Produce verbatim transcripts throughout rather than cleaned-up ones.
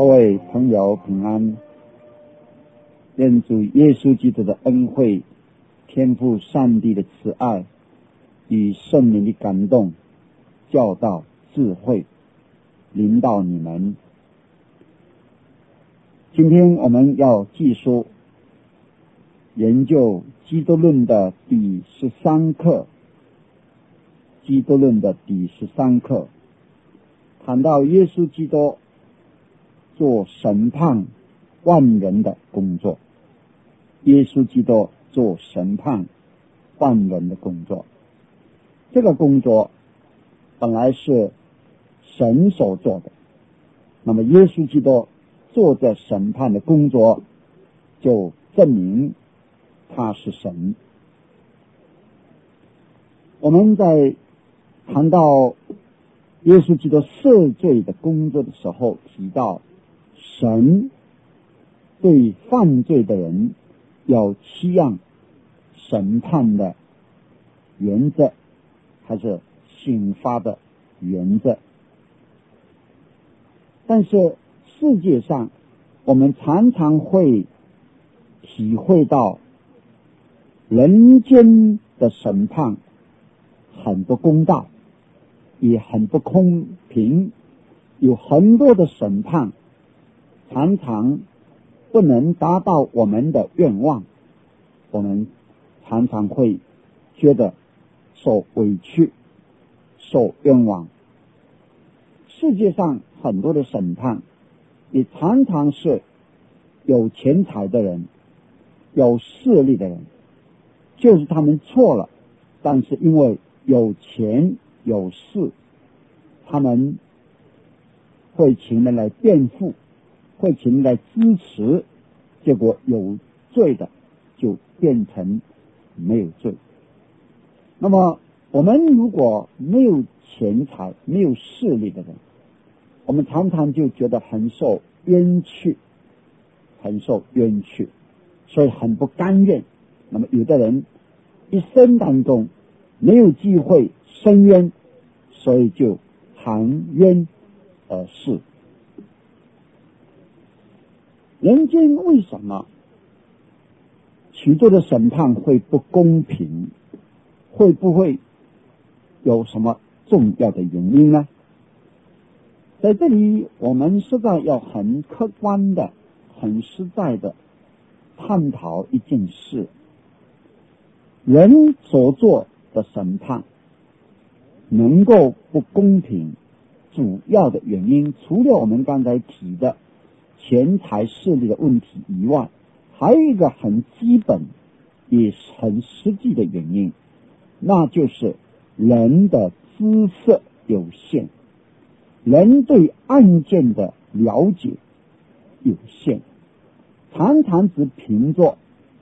各位朋友平安，愿主耶稣基督的恩惠、天父上帝的慈爱与圣灵的感动、教导、智慧临到你们。今天我们要继续研究基督论的第十三课，基督论的第十三课谈到耶稣基督做审判万人的工作，耶稣基督做审判万人的工作。这个工作本来是神所做的，那么耶稣基督做这审判的工作，就证明他是神。我们在谈到耶稣基督赦罪的工作的时候，提到神对犯罪的人有七样审判的原则，还是刑罚的原则。但是世界上我们常常会体会到人间的审判很不公道，也很不公平，有很多的审判常常不能达到我们的愿望，我们常常会觉得受委屈、受冤枉。世界上很多的审判也常常是有钱财的人、有势力的人，就是他们错了，但是因为有钱有势，他们会请人来辩护，会请人来支持，结果有罪的就变成没有罪。那么我们如果没有钱财、没有势力的人，我们常常就觉得很受冤屈，很受冤屈，所以很不甘愿。那么有的人一生当中没有机会伸冤，所以就含冤而逝。人间为什么许多的审判会不公平？会不会有什么重要的原因呢？在这里我们实在要很客观的、很实在的探讨一件事。人所做的审判能够不公平，主要的原因除了我们刚才提的钱财势力的问题以外，还有一个很基本也是很实际的原因，那就是人的知识有限，人对案件的了解有限，常常只凭着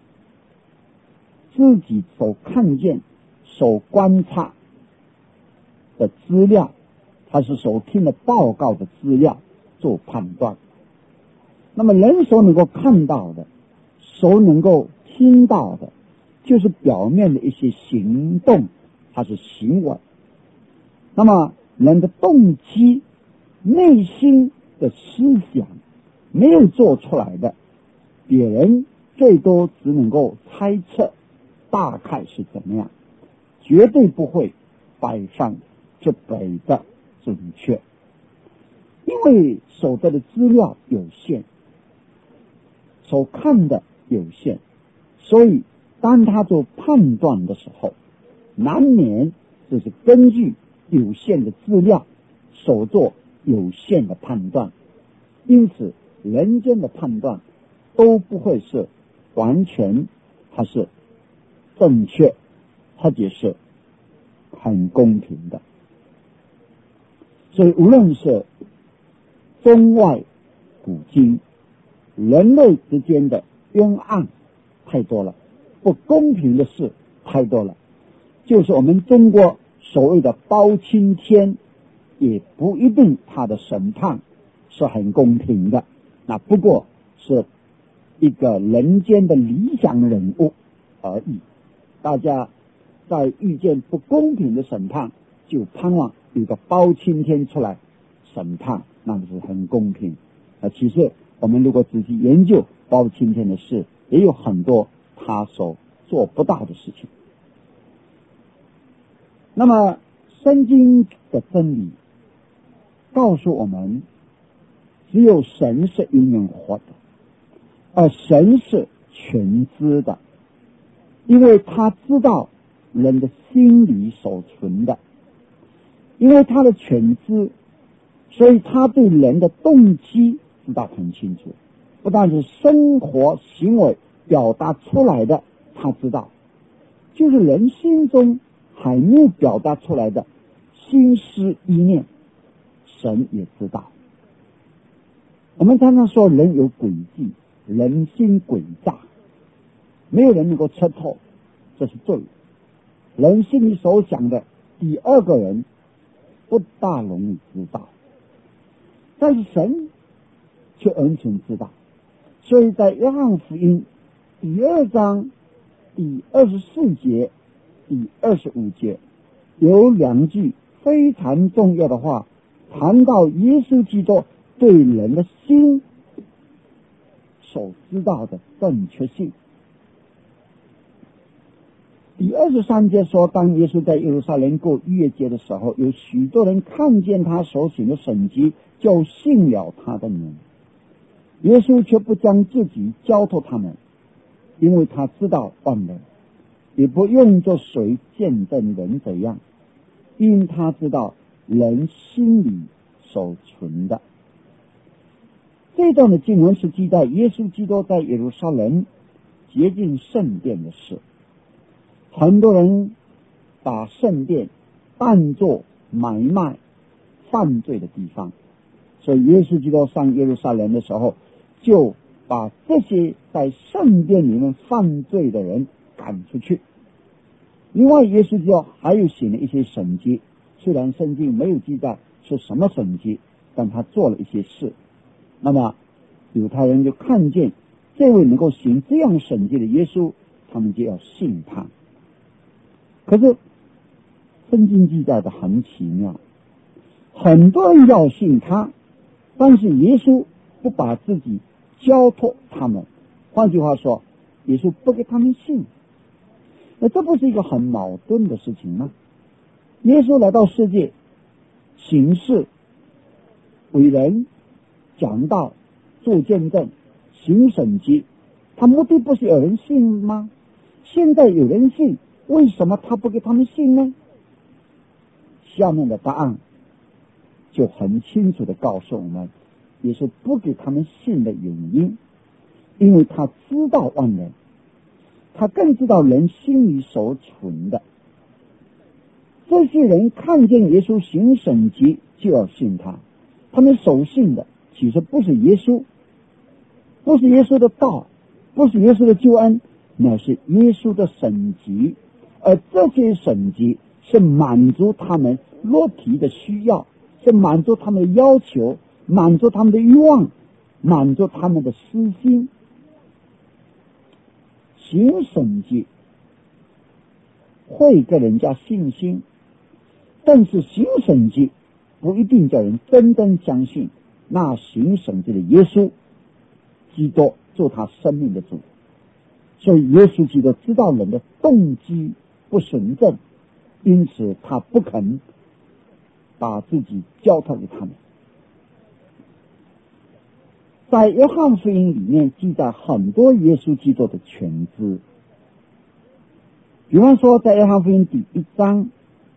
自己所看见、所观察的资料，还是所听的报告的资料做判断。那么人所能够看到的、所能够听到的，就是表面的一些行动还是行为。那么人的动机、内心的思想没有做出来的，别人最多只能够猜测大概是怎么样，绝对不会百分之百的准确，因为所得的资料有限，所看的有限，所以当他做判断的时候，难免就是根据有限的资料所做有限的判断。因此人间的判断都不会是完全还是正确，或者是很公平的。所以无论是中外古今，人类之间的冤案太多了，不公平的事太多了，就是我们中国所谓的包青天，也不一定他的审判是很公平的，那不过是一个人间的理想人物而已。大家在遇见不公平的审判，就盼望有个包青天出来审判，那就是很公平。 啊，其实我们如果仔细研究包括今天的事，也有很多他所做不到的事情。那么圣经的真理告诉我们，只有神是永远活的，而神是全知的，因为他知道人的心里所存的，因为他的全知，所以他对人的动机知道很清楚，不但是生活行为表达出来的他知道，就是人心中还没有表达出来的心思意念，神也知道。我们常常说人有诡计，人心诡诈，没有人能够测透，这是罪。人心里所想的第二个人不大容易知道，但是神却完全知道。所以在约翰福音第二章第二十四节第二十五节有两句非常重要的话，谈到耶稣基督对人的心所知道的正确性。第二十三节说，当耶稣在耶路撒冷过逾越节的时候，有许多人看见他所行的神迹，就信了他的名。耶稣却不将自己交托他们，因为他知道万人，也不用作谁见证人怎样，因他知道人心里所存的。这段的经文是记载耶稣基督在耶路撒冷洁净圣殿的事。很多人把圣殿当作买卖犯罪的地方，所以耶稣基督上耶路撒冷的时候，就把这些在圣殿里面犯罪的人赶出去。另外耶稣基督还有行了一些神迹，虽然圣经没有记载是什么神迹，但他做了一些事。那么犹太人就看见这位能够行这样神迹的耶稣，他们就要信他。可是圣经记载的很奇妙，很多人要信他，但是耶稣不把自己交托他们，换句话说，耶稣不给他们信。那这不是一个很矛盾的事情吗？耶稣来到世界行事为人，讲道，做见证，行神迹，他目的不是有人信吗？现在有人信，为什么他不给他们信呢？下面的答案就很清楚地告诉我们，也是不给他们信的原因，因为他知道万人，他更知道人心里所存的。这些人看见耶稣行神迹就要信他，他们所信的其实不是耶稣，不是耶稣的道，不是耶稣的救恩，乃是耶稣的神迹。而这些神迹是满足他们肉体的需要，是满足他们的要求，满足他们的欲望，满足他们的私心。行神迹会给人家信心，但是行神迹不一定叫人真正相信那行神迹的耶稣基督做他生命的主。所以耶稣基督知道人的动机不纯正，因此他不肯把自己交托给他们。在约翰福音里面记载很多耶稣基督的全知，比方说在约翰福音第一章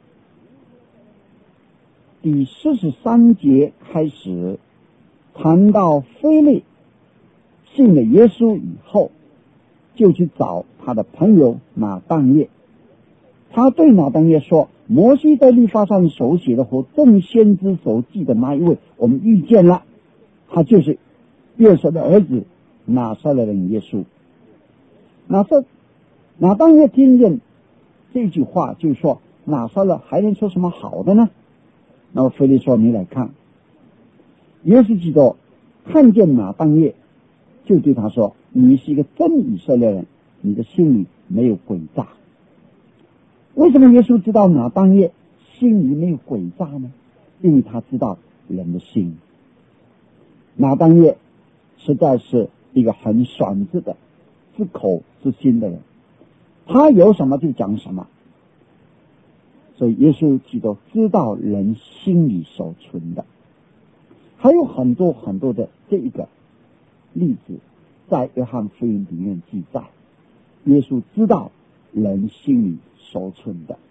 第四十三节开始谈到腓利信了耶稣以后，就去找他的朋友拿但业。他对拿但业说，摩西在律法上手写的和众先知所记的那一位我们遇见了，他就是约瑟的儿子拿撒勒人耶稣。拿撒拿但业听见这句话，就说拿撒勒还能说什么好的呢？那么腓利说，你来看。耶稣基督看见拿但业，就对他说，你是一个真以色列人，你的心里没有诡诈。为什么耶稣知道拿但业心里没有诡诈呢？因为他知道人的心。 拿但业实在是一个很爽直的知口知心的人，他有什么就讲什么。所以耶稣基督知道人心里所存的，还有很多很多的这一个例子在约翰福音里面记载，耶稣知道人心里所存的。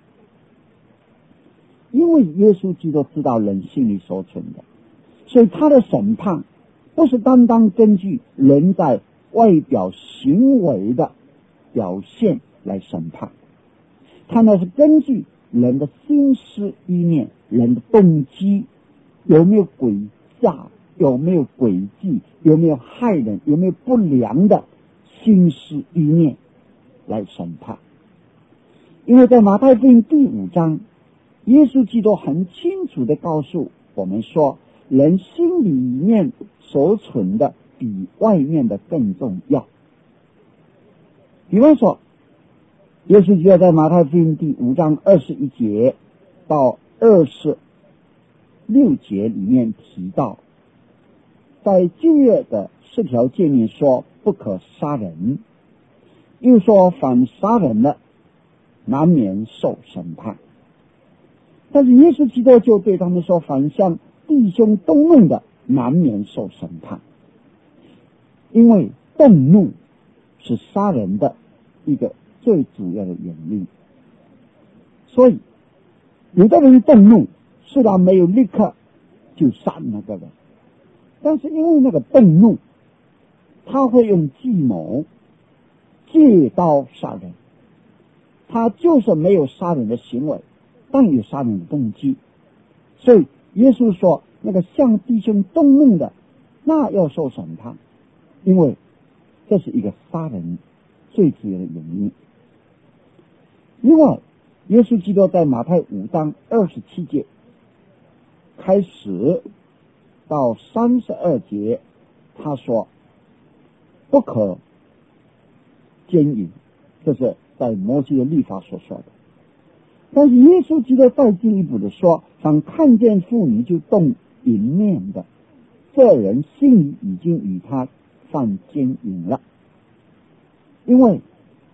因为耶稣基督知道人心里所存的，所以他的审判不是单单根据人在外表行为的表现来审判，他那是根据人的心思意念，人的动机有没有诡诈，有没有诡计，有没有害人，有没有不良的心思意念来审判。因为在马太福音第五章，耶稣基督很清楚地告诉我们说，人心里面所存的比外面的更重要。比方说，耶稣基督在马太福音第五章二十一节到二十六节里面提到，在旧约的十条诫命说不可杀人，又说凡杀人的难免受审判。但是耶稣基督就对他们说，凡向弟兄动怒的难免受审判，因为动怒是杀人的一个最主要的原因。所以有的人动怒虽然没有立刻就杀那个人，但是因为那个动怒，他会用计谋借刀杀人，他就是没有杀人的行为，但有杀人的动机。所以耶稣说，那个向弟兄动怒的那要受审判，因为这是一个杀人最主要的原因。另外，耶稣基督在马太五章二十七节开始到三十二节，他说不可奸淫，这是在摩西的律法所说的。但是耶稣基督再进一步的说，凡看见妇女就动淫念的，这人心里已经与他犯奸淫了。因为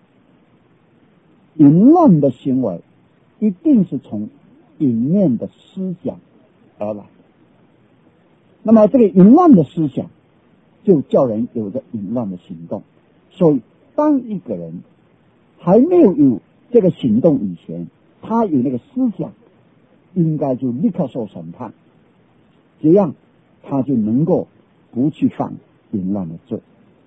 淫乱的行为一定是从淫念的思想而来，那么这个淫乱的思想就叫人有着淫乱的行动。所以当一个人还没有有这个行动以前，他有那个思想，应该就立刻受审判，这样他就能够不去犯淫乱的罪。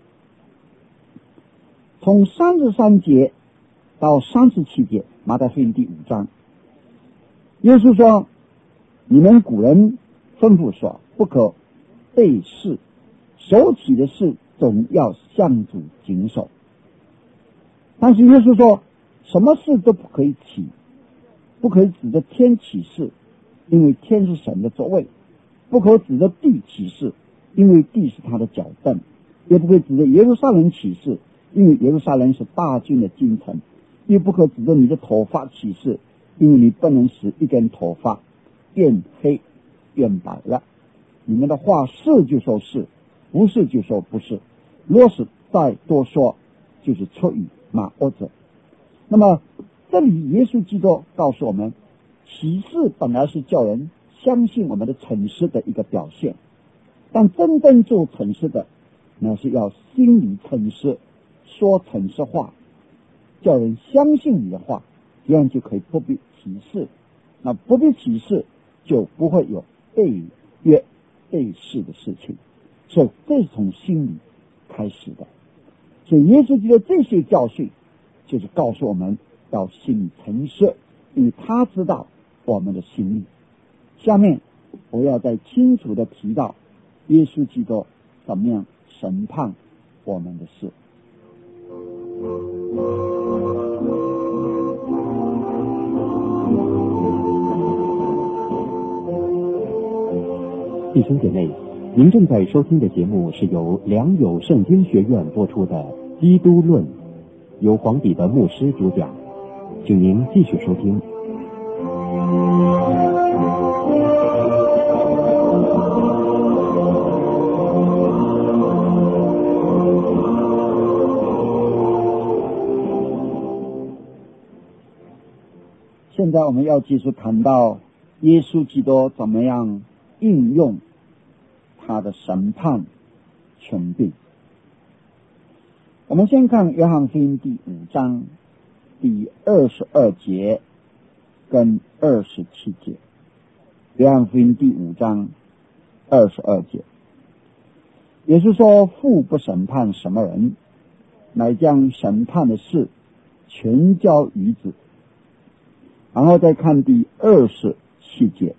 从三十三节到三十七节，马太福音第五章，耶稣说，你们古人吩咐说，不可背誓，手起的事总要向主谨守。但是耶稣说，什么事都不可以起，不可以指着天起誓，因为天是神的座位；不可指着地起誓，因为地是他的脚凳；也不可以指着耶路撒冷起誓，因为耶路撒冷是大军的京城；也不可指着你的头发起誓，因为你不能使一根头发变黑变白了。你们的话是就说是，不是就说不是，若是再多说，就是出于那恶者。那么这里耶稣基督告诉我们，启示本来是叫人相信我们的诚实的一个表现，但真正做诚实的，那是要心里诚实，说诚实话，叫人相信你的话，这样就可以不必启示。那不必启示，就不会有背约背誓的事情。所以这是从心里开始的。所以耶稣基督这些教训就是告诉我们要心里诚实，因为他知道我们的心意。下面我要再清楚的提到耶稣基督怎么样审判我们的事。 弟兄姐妹，您正在收听的节目是由良友圣经学院播出的《基督论》，由黄彼得牧师主讲，请您继续收听。 现在我们要继续谈到耶稣基督怎么样应用他的审判权柄。我们先看约翰福音第五章第二十二节跟二十七节。约翰福音第五章二十二节，也是说父不审判什么人，乃将审判的事全交于子。然后再看第二十七节，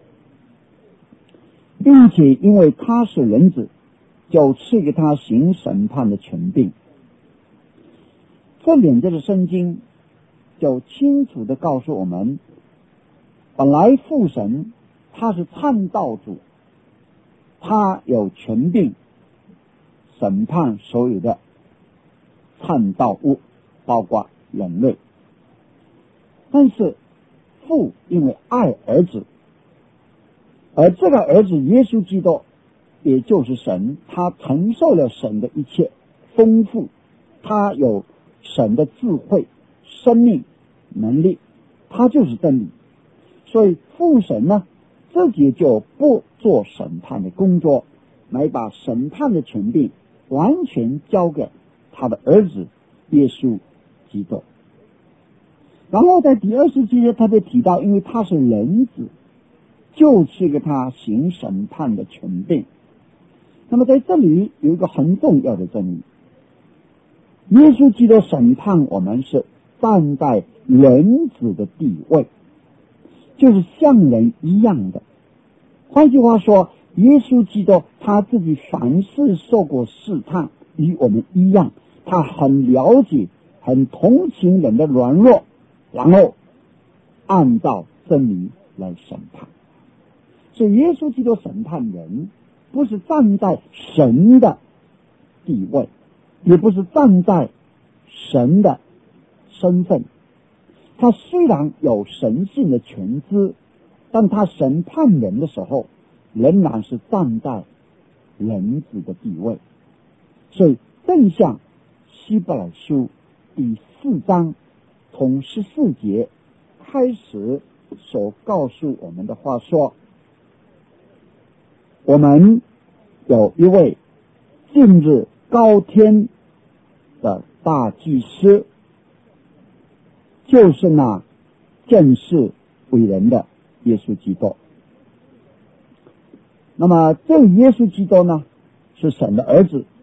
并且因为他是人子，就赐给他行审判的权柄。这两节的圣经就清楚的告诉我们，本来父神他是参道主，他有权柄审判所有的参道物，包括人类。但是父因为爱儿子，而这个儿子耶稣基督也就是神，他承受了神的一切丰富，他有神的智慧、生命、能力，他就是真理。所以父神呢，自己就不做审判的工作，来把审判的权柄完全交给他的儿子耶稣基督。然后在第二十节他就提到，因为他是人子，就赐给他行审判的权柄。那么在这里有一个很重要的真理，耶稣基督审判我们是站在人子的地位，就是像人一样的。换句话说，耶稣基督他自己凡事受过试探，与我们一样，他很了解很同情人的软弱，然后按照真理来审判。所以耶稣基督审判人，不是站在神的地位，也不是站在神的身份。他虽然有神性的全知，但他审判人的时候仍然是站在人子的地位。所以正像希伯来书第四章从十四节开始所告诉我们的话说，我们有一位近日高天的大祭司，就是那见识伟人的耶稣基督。那么这位耶稣基督呢，是神的儿子，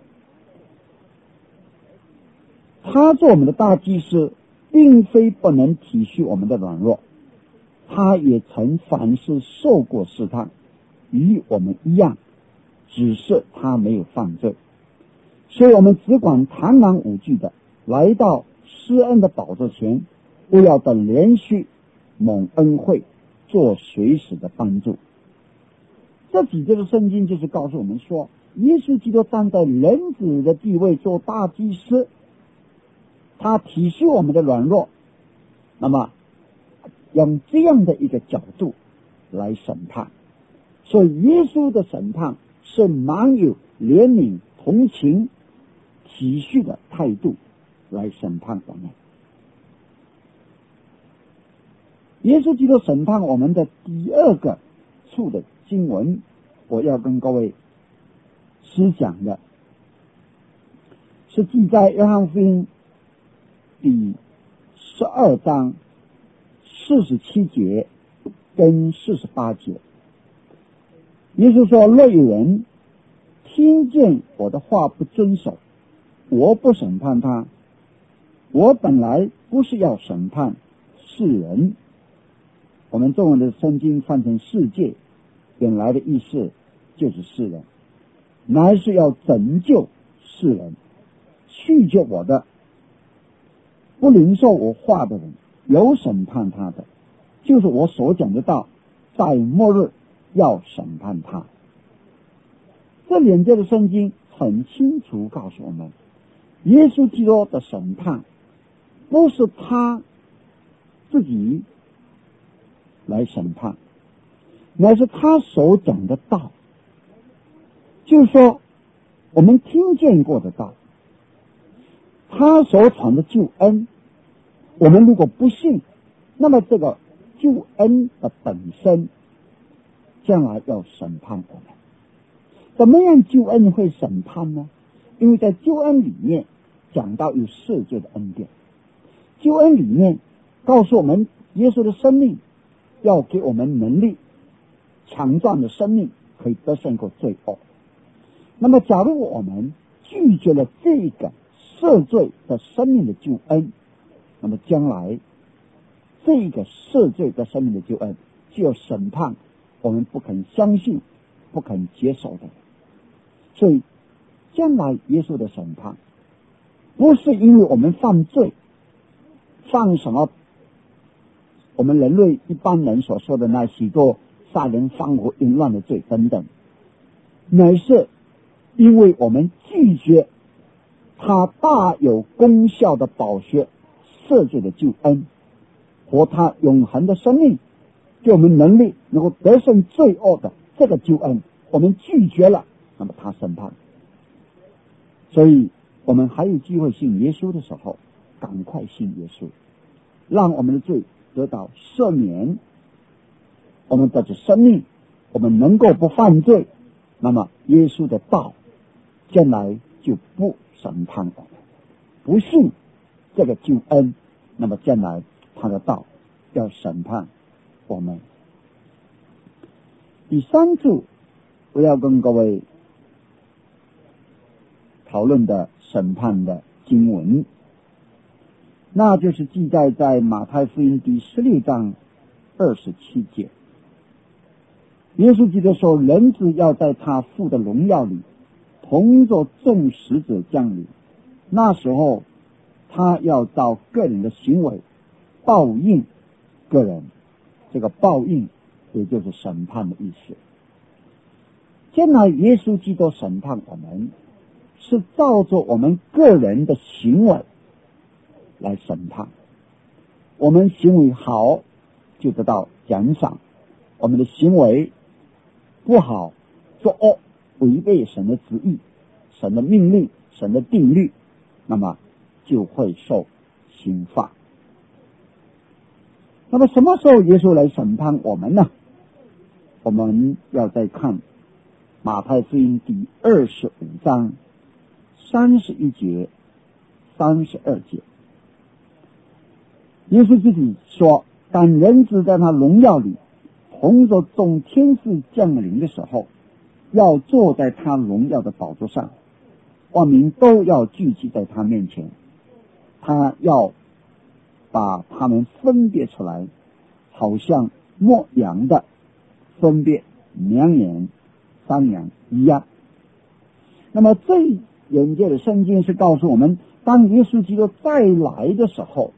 他做我们的大祭司，并非不能体恤我们的软弱，他也曾凡事受过试探，与我们一样，只是他没有犯罪。所以我们只管坦然无惧的来到施恩的宝座前，不要等连续蒙恩惠，做随时的帮助。这几节的圣经就是告诉我们说，耶稣基督站在人子的地位做大祭司，他体恤我们的软弱，那么用这样的一个角度来审判。所以耶稣的审判是满有怜悯、同情、体恤的态度来审判我们。耶稣基督审判我们的第二个处的经文，我要跟各位思想的是记在约翰福音第十二章四十七节跟四十八节。耶稣说，若有人听见我的话不遵守，我不审判他。我本来不是要审判世人，我们中文的圣经翻成世界，原来的意思就是世人，乃是要拯救世人。拒绝我的，不领受我话的人，有审判他的，就是我所讲的道，在末日要审判他。这两节的圣经很清楚告诉我们，耶稣基督的审判不是他自己来审判，乃是他所讲的道，就是说我们听见过的道，他所传的救恩，我们如果不信， 那么这个救恩的本身将来要审判我们。怎么样救恩会审判呢？因为在救恩里面讲到有赦罪的恩典，救恩里面告诉我们耶稣的生命要给我们能力，强壮的生命可以得胜过罪恶。那么假如我们拒绝了这个赦罪的生命的救恩，那么将来这个赦罪的生命的救恩就要审判我们不肯相信不肯接受的。所以将来耶稣的审判不是因为我们犯罪，犯什么我们人类一般人所说的那许多杀人放火淫乱的罪等等，乃是因为我们拒绝他大有功效的宝血赦罪的救恩和他永恒的生命给我们能力能够得胜罪恶的这个救恩，我们拒绝了，那么他审判。所以我们还有机会信耶稣的时候，赶快信耶稣，让我们的罪得到赦免，我们得着生命，我们能够不犯罪，那么耶稣的道将来就不审判我们。不信这个救恩，那么将来他的道要审判我们。第三处我要跟各位讨论的审判的经文，那就是记载在马太福音第十六章二十七节。耶稣记得说，人子要在他父的荣耀里同着众使者降临，那时候他要照个人的行为报应个人，这个报应也就是审判的意思。将来耶稣基督审判我们是照着我们个人的行为来审判，我们行为好就得到奖赏，我们的行为不好作恶违背神的旨意神的命令神的定律，那么就会受刑罚。那么什么时候耶稣来审判我们呢？我们要再看马太福音第二十五章三十一节三十二节。耶稣自己说，当人子在他荣耀里同着众天使降临的时候，要坐在他荣耀的宝座上，万民都要聚集在他面前，他要把他们分别出来，好像牧羊的分别绵羊山羊一样。那么这眼界的圣经是告诉我们，当耶稣基督再来的时候，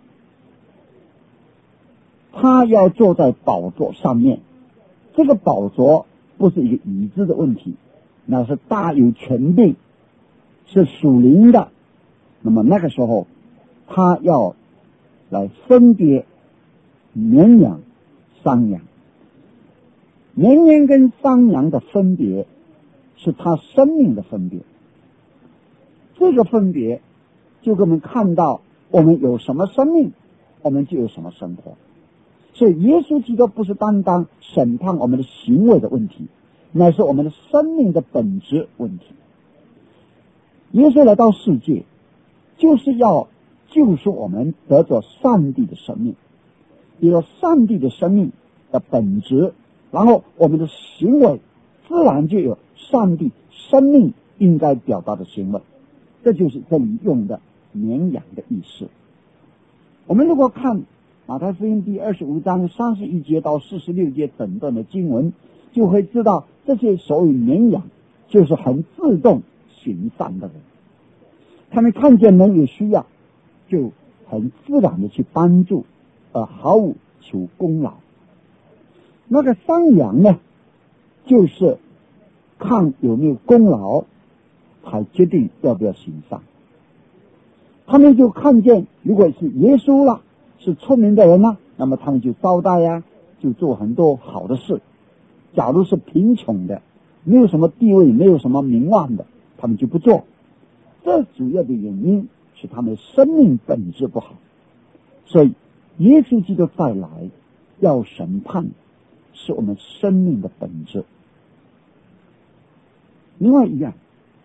他要坐在宝座上面。这个宝座不是一个椅子的问题，那是大有权柄，是属灵的。那么那个时候他要来分别绵羊山羊。绵羊跟山羊的分别是他生命的分别，这个分别就给我们看到我们有什么生命我们就有什么生活。所以耶稣基督不是单单审判我们的行为的问题，乃是我们的生命的本质问题。耶稣来到世界就是要救赎我们得着上帝的生命，有上帝的生命的本质，然后我们的行为自然就有上帝生命应该表达的行为。这就是这里用的绵羊的意思。我们如果看马太福音第二十五章三十一节到四十六节整段的经文，就会知道这些所谓绵羊就是很自动行善的人，他们看见人有需要就很自然的去帮助，而毫无求功劳。那个山羊呢，就是看有没有功劳才决定要不要行善。他们就看见如果是耶稣了，是聪明的人呢，那么他们就招待呀、啊，就做很多好的事。假如是贫穷的，没有什么地位没有什么名望的，他们就不做。这主要的原因是他们的生命本质不好。所以耶稣基督再来要审判，是我们生命的本质。另外一样，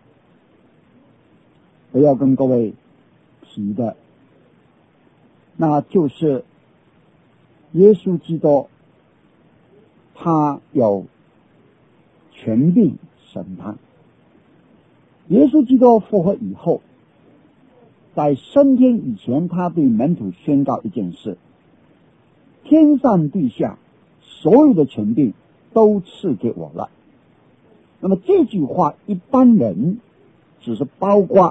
我要跟各位提的，那就是耶稣基督他有权柄审判。耶稣基督复活以后，在升天以前，他对门徒宣告一件事：天上地下所有的权柄都赐给我了。那么这句话一般人只是包括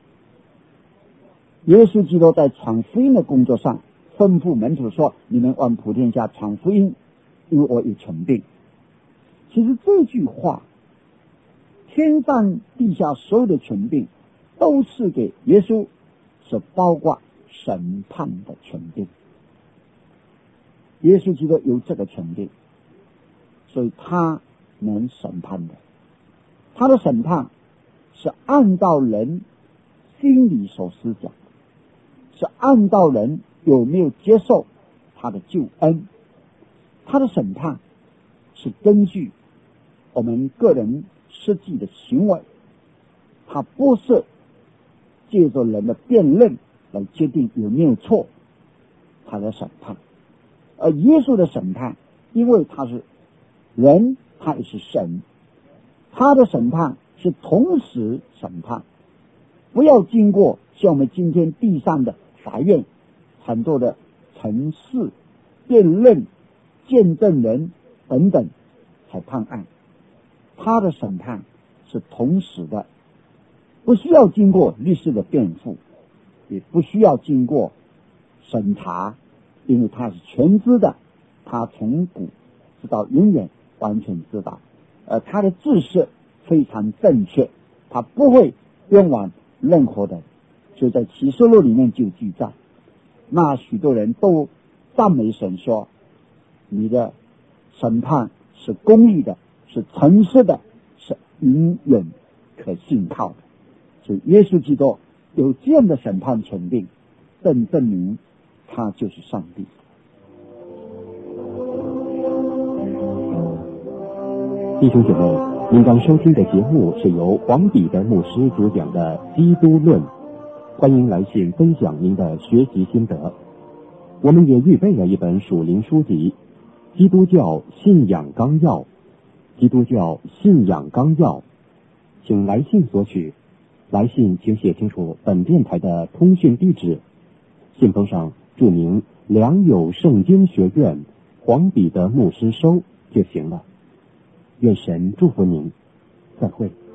耶稣基督在传福音的工作上吩咐门徒说，你们往普天下传福音，因为我有权柄。其实这句话，天上地下所有的权柄都是给耶稣，是包括审判的权柄。耶稣基督有这个权柄，所以他能审判的。他的审判是按照人心里所思想，是按照人有没有接受他的救恩。他的审判是根据我们个人实际的行为，他不是借着人的辩论来决定有没有错，他的审判。而耶稣的审判，因为他是人，他也是神，他的审判是同时审判，不要经过像我们今天地上的法院很多的陈述、辩论、见证人等等才判案。他的审判是同时的，不需要经过律师的辩护，也不需要经过审查，因为他是全知的，他从古直到永远完全知道，而他的知识非常正确，他不会冤枉任何的。就在启示录里面就记载，那许多人都赞美神说，你的审判是公义的，是诚实的，是永远可信靠的。所以耶稣基督有这样的审判权柄，正证明他就是上帝。 弟兄姐妹，您刚收听的节目是由黄彼得牧师主讲的《基督论》，欢迎来信分享您的学习心得。我们也预备了一本属灵书籍《基督教信仰纲要》，基督教信仰纲要，请来信索取。来信请写清楚本电台的通讯地址，信封上注明良友圣经学院黄彼得牧师收就行了。愿神祝福您，再会。